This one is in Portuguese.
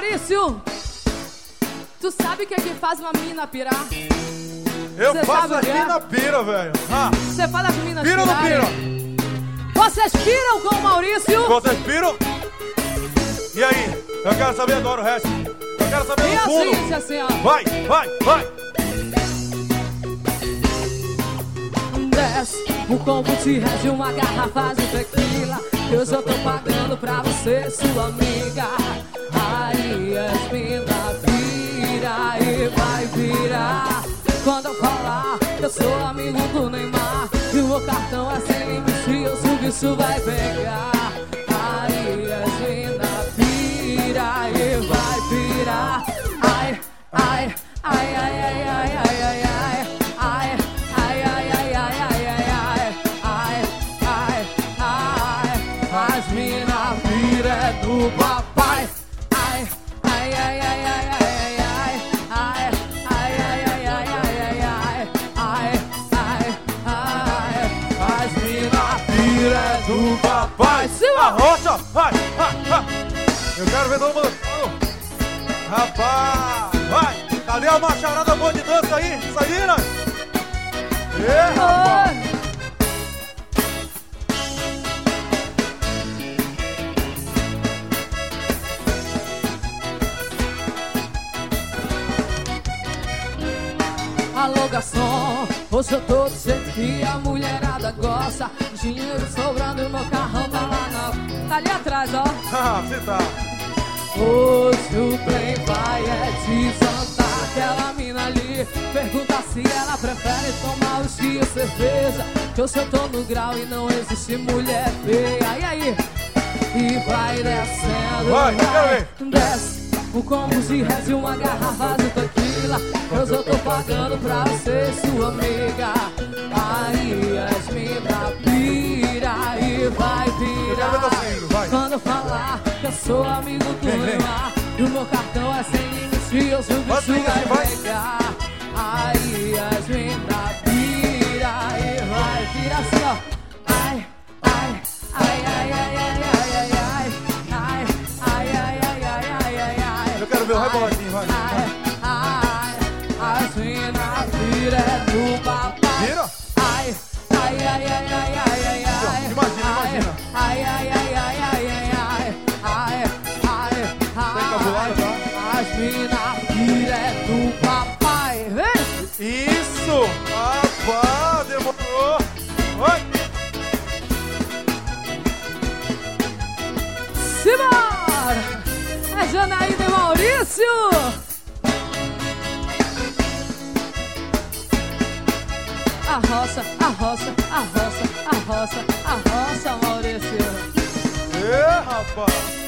Maurício, tu sabe o que é que faz uma menina pirar? Eu faço as mina pira, velho. Você faz as meninas pira ou não pira? Vocês piram com o Maurício? Vocês piram? E aí? Eu quero saber agora o resto. Eu quero saber e o fundo. Assim, assim, ó. Vai, vai, vai. Desce o combo de reais e uma garrafa de tequila. Que hoje eu tô pagando pra você, sua amiga. Aí as mina vira e vai virar. Quando eu falar que eu sou amigo do Neymar e o meu cartão é sem limite e o serviço vai pegar. Aí as mina vira e vai virar. Ai, ai, ai, ai, ai, ai, ai, ai, ai. Do papai, ai, ai, ai, ai, ai, ai, ai, ai, ai, ai, ai, ai, ai, ai, ai, as mina pira do papai. A rocha, vai, vai, vai. Eu quero ver todo mundo. Rapaz, vai. Cadê a macharada boa de dança aí? Isso aí, né? Rapaz. Alô, garçom, hoje eu tô do jeito que a mulherada gosta. Dinheiro sobrando e meu carrão tá lá na... Tá ali atrás, ó. Você tá. Hoje o trem vai desandar. Aquela mina ali pergunta se ela prefere tomar whisky ou cerveja. Que hoje eu tô no grau e não existe mulher feia. E aí? E vai descendo, vai, quero ver. Desce um combo de reais e uma garrafa de tequila. Hoje eu tô pagando pra você, sua amiga. Aí as mina pira e vai virar. Quando eu falar que eu sou amigo do Neymar e o meu cartão é sem limite e o serviço vai pegar. Aí as mina pira e vai virar assim, ó. Ai, ai, ai, ai, ai, ai, ai, ai, ai, ai, ai, ai, ai, ai, ai, ai. Eu quero ver o reboladinho, vai. As mina vira do papai. Vira? Ai, ai, ai, ai, ai, ai, ai, ai. Imagina, imagina. Ai, ai, ai, ai, ai, ai, ai, ai, ai. Tem cabulada, tá? As mina vira do papai. Vem! Isso! Rapaz, demorou. Vai! Simbora! É Janaína e Maurício! A roça, a roça, a roça, a roça, a roça, Maurício. Rapaz!